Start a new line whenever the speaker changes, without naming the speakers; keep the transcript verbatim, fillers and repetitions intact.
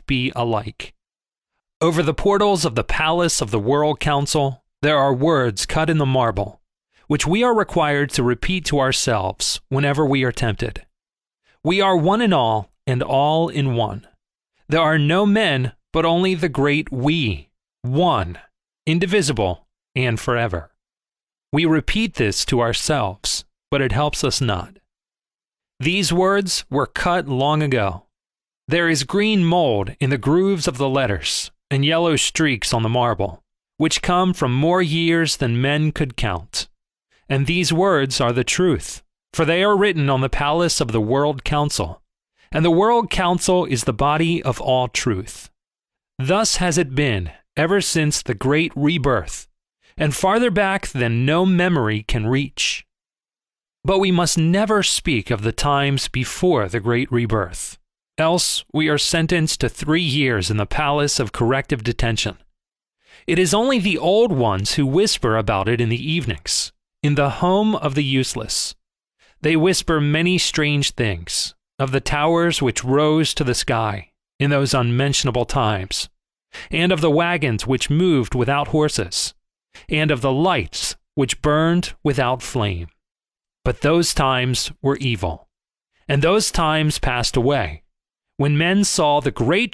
be alike. Over the portals of the palace of the World Council, there are words cut in the marble, which we are required to repeat to ourselves whenever we are tempted. We are one in all, and all in one. There are no men, but only the great We, one, indivisible, and forever. We repeat this to ourselves, but it helps us not. These words were cut long ago. There is green mold in the grooves of the letters, and yellow streaks on the marble, which come from more years than men could count. And these words are the truth, for they are written on the palace of the World Council, and the World Council is the body of all truth. Thus has it been ever since the great rebirth, and farther back than no memory can reach. But we must never speak of the times before the great rebirth, else we are sentenced to three years in the palace of corrective detention. It is only the old ones who whisper about it in the evenings, in the home of the useless. They whisper many strange things, of the towers which rose to the sky in those unmentionable times, and of the wagons which moved without horses, and of the lights which burned without flame. But those times were evil, and those times passed away, when men saw the great